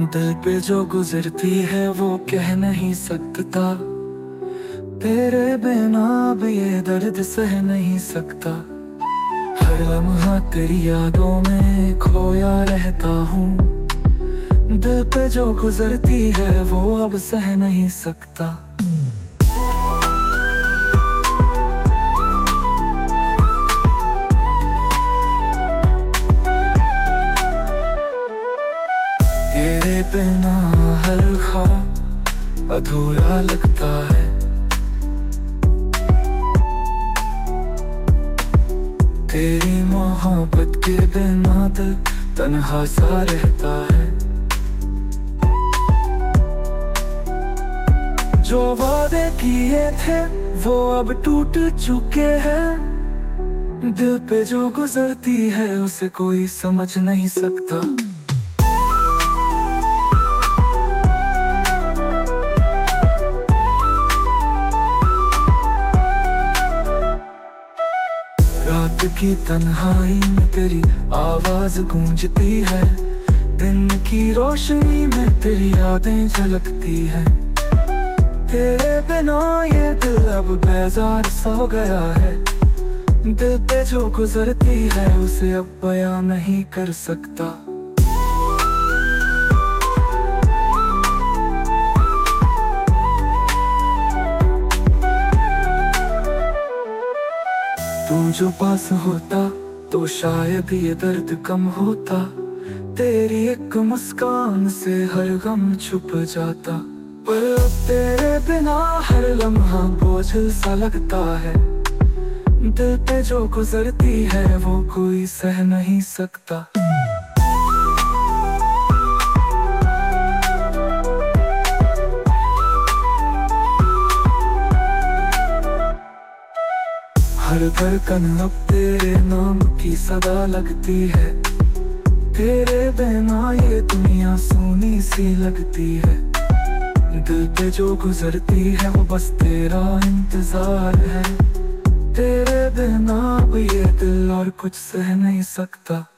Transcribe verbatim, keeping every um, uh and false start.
दिल पे जो गुजरती है वो कह नहीं सकता। तेरे बिना अब ये दर्द सह नहीं सकता। हर लम्हा तेरी यादों में खोया रहता हूँ। दिल पे जो गुजरती है वो अब सह नहीं सकता। तेरे बिना हर ख्वाब अधूरा लगता है। तेरी मोहब्बत के बिना दिल तन्हा सा रहता है। जो वादे किए थे वो अब टूट चुके हैं। दिल पे जो गुजरती है उसे कोई समझ नहीं सकता। रात की तन्हाई में तेरी आवाज गूंजती है। दिन की रोशनी में तेरी यादें झलकती है। तेरे बिना ये दिल अब बेजार सा हो गया है। दिल पे जो गुजरती है उसे अब बयां नहीं कर सकता। तू जो पास होता तो शायद ये दर्द कम होता। तेरी एक मुस्कान से हर गम छुप जाता। पर अब तेरे बिना हर लम्हा बोझ सा लगता है। दिल पे जो गुजरती है वो कोई सह नहीं सकता। हर धड़कन अब तेरे नाम की सदा लगती है। तेरे बिना ये दुनिया सूनी सी लगती है। दिल पे जो गुजरती है वो बस तेरा इंतजार है। तेरे बिना अब ये दिल और कुछ सह नहीं सकता।